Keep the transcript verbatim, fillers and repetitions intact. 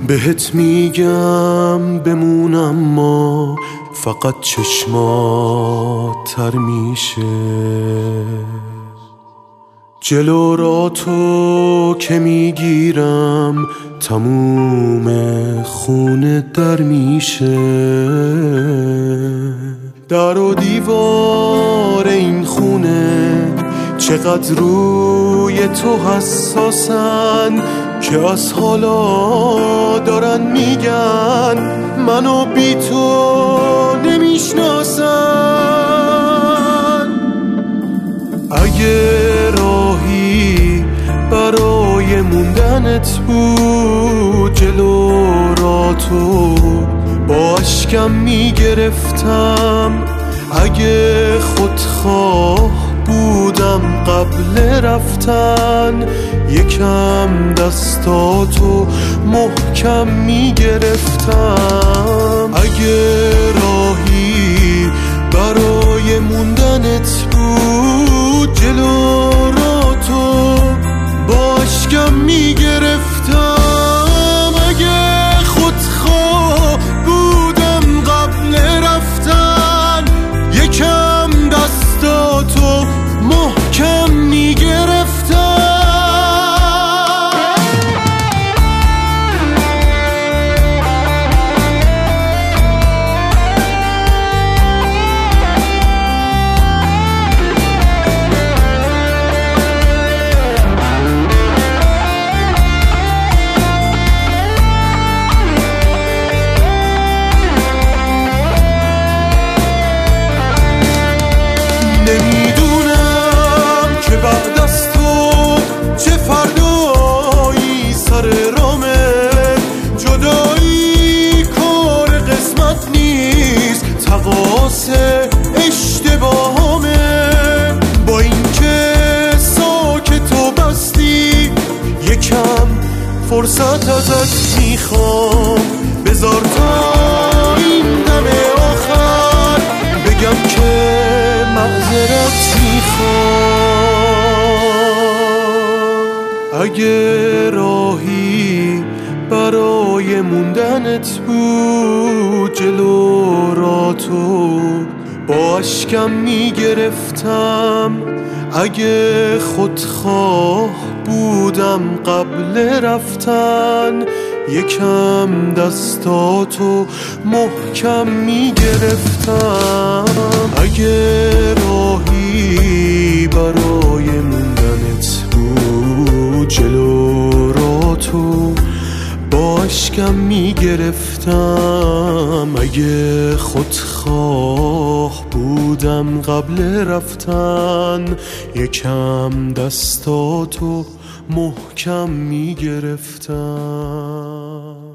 بهت میگم بمون اما فقط چشمات تر میشه. جلو را تو که میگیرم تموم خونه در میشه. در و دیوار این خونه چقدر روی تو حساسن که از حالا دارن میگن منو بی تو نمیشناسن. اگه راهی برای موندنت بود جلو را تو با اشکم میگرفتم. اگه خودخواه بودم قبل رفتن یکم دستاتو محکم میگرفتم. اگه راهی برای موندنت بود جلو را تو با اشکم میگرفتم. اگه خودخواه بودم قبل رفتن یکم دستاتو محکم میگرفتم. نمیدونم که بعد از تو چه فردایی سر رامه. جدایی کار قسمت نیست تقاص اشتباهامه. با اینکه ساکت و بستی یکم فرصت ازت میخوام. بذار تا این دم آخر بگم که معذرت میخوام. اگه راهی برای موندنت بود جلو را تو با اشکم میگرفتم. اگه خودخواه بودم قبل رفتن یکم دستاتو محکم میگرفتم. اگه راهی برای موندنت بود جلو را تو با اشکم میگرفتم. اگه خودخواه بودم قبل رفتن یکم دستاتو محکم میگرفتم.